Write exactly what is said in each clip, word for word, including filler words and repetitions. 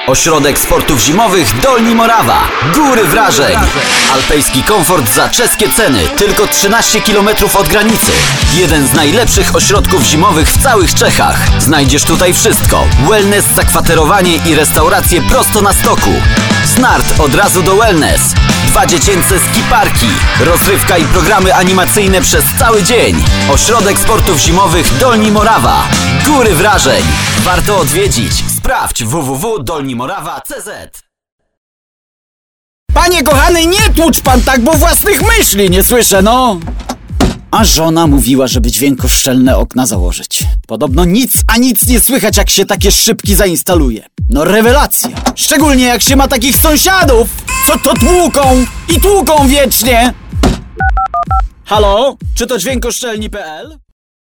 Ośrodek Sportów Zimowych Dolni Morawa. Góry wrażeń. Alpejski komfort za czeskie ceny. Tylko trzynaście kilometrów od granicy. Jeden z najlepszych ośrodków zimowych w całych Czechach. Znajdziesz tutaj wszystko. Wellness, zakwaterowanie i restauracje prosto na stoku. Z nart od razu do wellness. Dwa dziecięce skiparki. Rozrywka i programy animacyjne przez cały dzień. Ośrodek Sportów Zimowych Dolni Morawa. Góry wrażeń. Warto odwiedzić. Sprawdź w w w kropka dolni morawa kropka c z. Panie kochany, nie tłucz pan tak, bo własnych myśli nie słyszę, no! A żona mówiła, żeby dźwiękoszczelne okna założyć. Podobno nic a nic nie słychać, jak się takie szybki zainstaluje. No rewelacja! Szczególnie jak się ma takich sąsiadów, co to tłuką i tłuką wiecznie! Halo? Czy to dźwiękoszczelni kropka p l?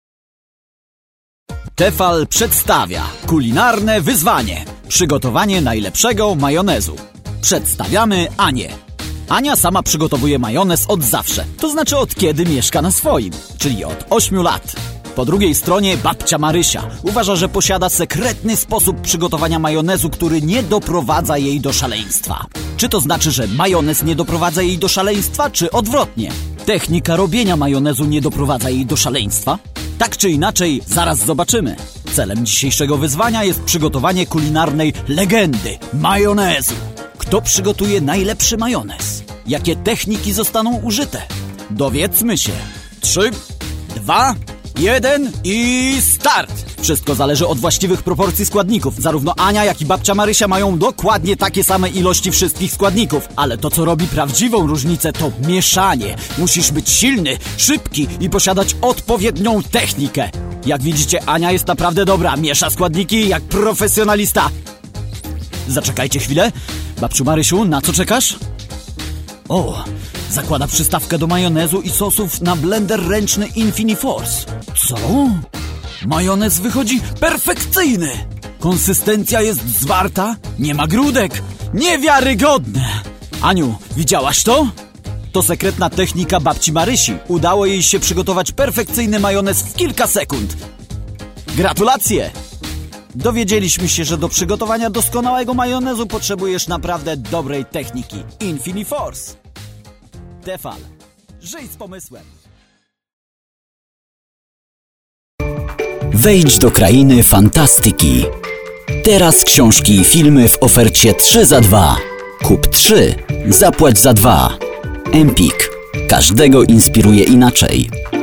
Tefal przedstawia kulinarne wyzwanie. Przygotowanie najlepszego majonezu. Przedstawiamy Anię. Ania sama przygotowuje majonez od zawsze, to znaczy od kiedy mieszka na swoim, czyli od ośmiu lat. Po drugiej stronie babcia Marysia uważa, że posiada sekretny sposób przygotowania majonezu, który nie doprowadza jej do szaleństwa. Czy to znaczy, że majonez nie doprowadza jej do szaleństwa, czy odwrotnie? Technika robienia majonezu nie doprowadza jej do szaleństwa? Tak czy inaczej, zaraz zobaczymy. Celem dzisiejszego wyzwania jest przygotowanie kulinarnej legendy majonezu. Kto przygotuje najlepszy majonez? Jakie techniki zostaną użyte? Dowiedzmy się. Trzy, dwa, jeden i start! Wszystko zależy od właściwych proporcji składników. Zarówno Ania, jak i babcia Marysia mają dokładnie takie same ilości wszystkich składników. Ale to, co robi prawdziwą różnicę, to mieszanie. Musisz być silny, szybki i posiadać odpowiednią technikę. Jak widzicie, Ania jest naprawdę dobra. Miesza składniki jak profesjonalista. Zaczekajcie chwilę. Babciu Marysiu, na co czekasz? O, zakłada przystawkę do majonezu i sosów na blender ręczny Infiniforce. Co? Majonez wychodzi perfekcyjny. Konsystencja jest zwarta, nie ma grudek. Niewiarygodne. Aniu, widziałaś to? To sekretna technika babci Marysi. Udało jej się przygotować perfekcyjny majonez w kilka sekund. Gratulacje! Dowiedzieliśmy się, że do przygotowania doskonałego majonezu potrzebujesz naprawdę dobrej techniki. Infiniforce. Tefal. Żyj z pomysłem. Wejdź do krainy fantastyki. Teraz książki i filmy w ofercie trzy za dwa. Kup trzy, zapłać za dwa. Empik. Każdego inspiruje inaczej.